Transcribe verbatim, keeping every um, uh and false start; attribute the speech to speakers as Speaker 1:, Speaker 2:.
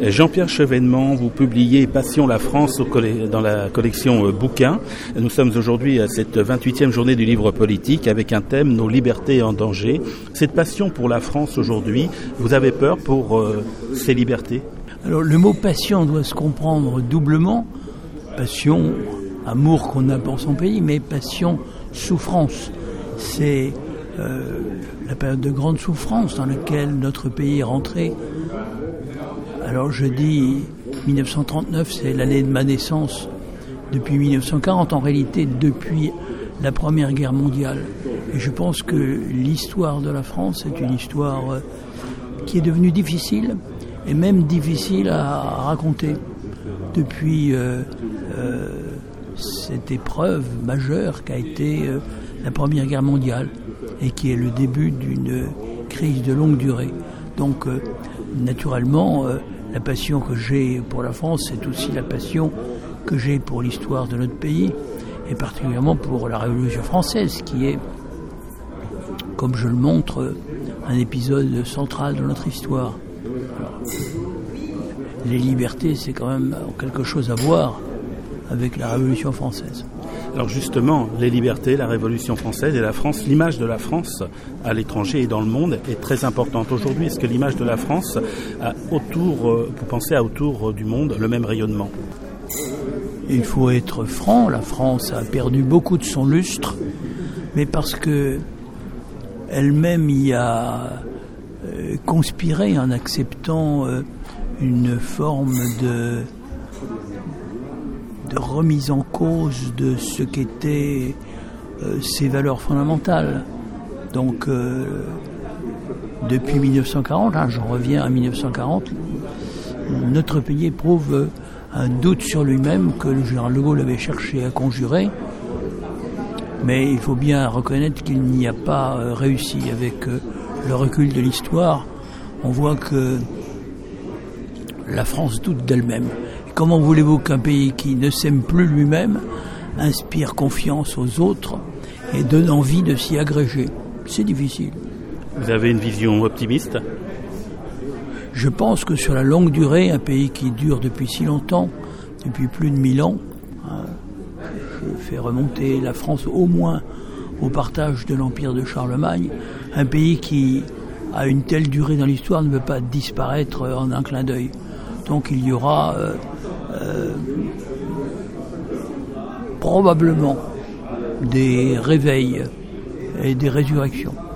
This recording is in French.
Speaker 1: Jean-Pierre Chevènement, vous publiez Passion la France au coll- dans la collection euh, Bouquins. Nous sommes aujourd'hui à cette vingt-huitième journée du livre politique avec un thème, nos libertés en danger. Cette passion pour la France aujourd'hui, vous avez peur pour euh, ces libertés ?
Speaker 2: Alors le mot passion doit se comprendre doublement. Passion, amour qu'on a pour son pays, mais passion, souffrance. C'est euh, la période de grande souffrance dans laquelle notre pays est rentré. Alors je dis dix-neuf cent trente-neuf, c'est l'année de ma naissance. Depuis dix-neuf cent quarante, en réalité depuis la Première Guerre mondiale. Et je pense que l'histoire de la France est une histoire euh, qui est devenue difficile, et même difficile à raconter. Depuis euh, euh, cette épreuve majeure qu'a été euh, la Première Guerre mondiale, et qui est le début d'une crise de longue durée. Donc, euh, naturellement, euh, la passion que j'ai pour la France, c'est aussi la passion que j'ai pour l'histoire de notre pays, et particulièrement pour la Révolution française, qui est, comme je le montre, un épisode central de notre histoire. Alors, les libertés, c'est quand même quelque chose à voir avec la Révolution française.
Speaker 1: Alors justement, les libertés, la Révolution française et la France, l'image de la France à l'étranger et dans le monde est très importante. Aujourd'hui, est-ce que l'image de la France a autour, vous pensez à autour du monde, le même rayonnement ?
Speaker 2: Il faut être franc, la France a perdu beaucoup de son lustre, mais parce que elle-même y a euh, conspiré en acceptant euh, une forme de... de remise en cause de ce qu'étaient euh, ses valeurs fondamentales. Donc, euh, depuis dix-neuf cent quarante, hein, j'en reviens à dix-neuf cent quarante, notre pays éprouve un doute sur lui-même que le général de Gaulle avait cherché à conjurer, mais il faut bien reconnaître qu'il n'y a pas euh, réussi. Avec euh, le recul de l'histoire, on voit que la France doute d'elle-même. Comment voulez-vous qu'un pays qui ne s'aime plus lui-même inspire confiance aux autres et donne envie de s'y agréger ? C'est difficile.
Speaker 1: Vous avez une vision optimiste ?
Speaker 2: Je pense que sur la longue durée, un pays qui dure depuis si longtemps, depuis plus de mille ans, hein, je fais remonter la France au moins au partage de l'Empire de Charlemagne, un pays qui a une telle durée dans l'histoire ne peut pas disparaître en un clin d'œil. Donc il y aura euh, euh, probablement des réveils et des résurrections.